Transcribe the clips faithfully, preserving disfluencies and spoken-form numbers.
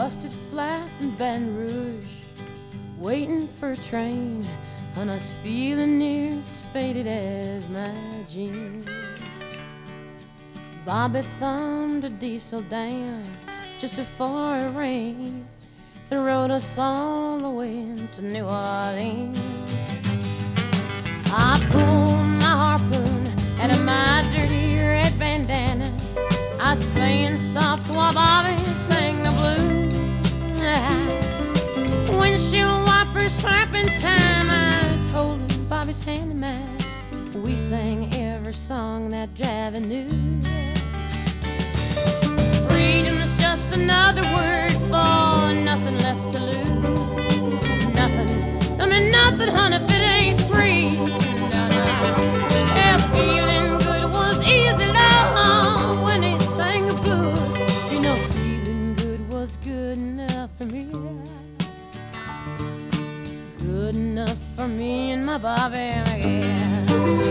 busted flat in Baton Rouge, waiting for a train, and I was feeling near as faded as my jeans. Bobby thumbed a diesel down just before it rained and rode us all the way to New Orleans. I pulled my harpoon out of my dirty red bandana. I was playing soft while Bobby sang the blues. Windshield wipers slapping time, I was holding Bobby's hand in mine. We sang every song that Javi knew. Freedom is just another word for nothing left to lose. Nothing, I mean nothing, honey, if it ain't free. No, no. Yeah, feeling good was easy, love, when he sang the blues. You know, feeling good was good enough for me. Good enough for me and my Bobby, yeah.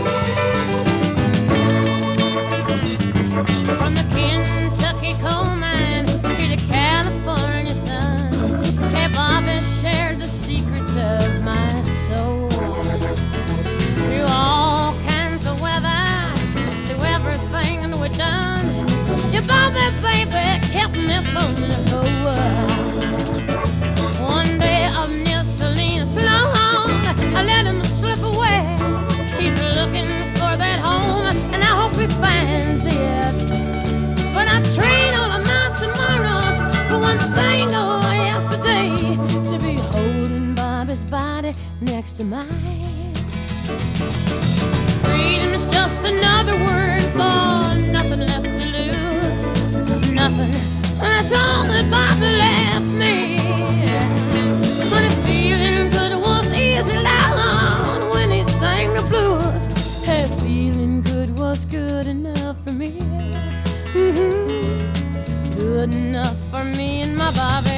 From the Kentucky coal mine to the California sun, hey, Bobby shared the secrets of my soul. Through all kinds of weather, through everything that we've done, yeah, Bobby, baby, kept me from the whole world. One day up near Selena Sloan, I let him slip away. He's looking for that home, and I hope he finds it. But I trade all of my tomorrows for one single yesterday, to be holding Bobby's body next to mine. Freedom is just another word for nothing left to lose. Nothing, that's all that Bobby left me. But if feeling good was easy, loud when he sang the blues, hey, feeling good was good enough for me. Mm-hmm. Good enough for me and my Bobby.